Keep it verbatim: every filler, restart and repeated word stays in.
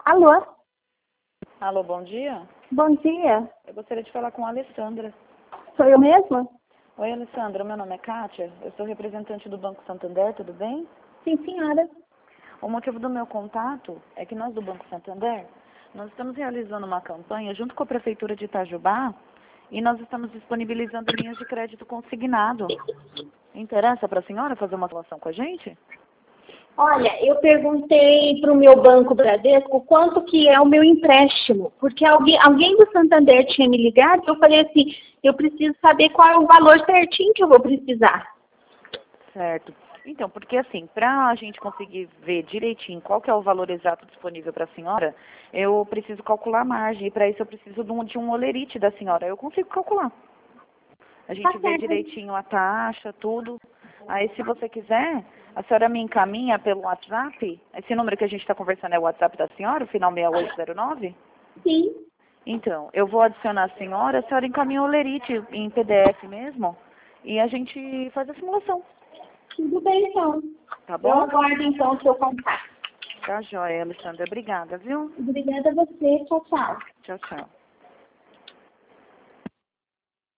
Alô? Alô, bom dia. Bom dia. Eu gostaria de falar com a Alessandra. Sou eu mesma? Oi, Alessandra. Meu nome é Kátia. Eu sou representante do Banco Santander, tudo bem? Sim, senhora. O motivo do meu contato é que nós do Banco Santander, nós estamos realizando uma campanha junto com a Prefeitura de Itajubá e nós estamos disponibilizando linhas de crédito consignado. Interessa para a senhora fazer uma relação com a gente? Olha, eu perguntei para o meu Banco Bradesco quanto que é o meu empréstimo, porque alguém, alguém do Santander tinha me ligado e eu falei assim, eu preciso saber qual é o valor certinho que eu vou precisar. Certo. Então, porque assim, para a gente conseguir ver direitinho qual que é o valor exato disponível para a senhora, eu preciso calcular a margem, e para isso eu preciso de um, de um olerite da senhora. Eu consigo calcular. A gente Tá vê certo. direitinho a taxa, tudo. Aí, se você quiser, a senhora me encaminha pelo WhatsApp. Esse número que a gente está conversando é o WhatsApp da senhora, o final seis oito zero nove? Sim. Então, eu vou adicionar a senhora, a senhora encaminha o olerite em P D F mesmo, e a gente faz a simulação. Tudo bem, então. Tá Eu bom? aguardo, então, o seu contato. Tá joia, Alessandra. Obrigada, viu? Obrigada a você. Tchau, tchau. Tchau, tchau.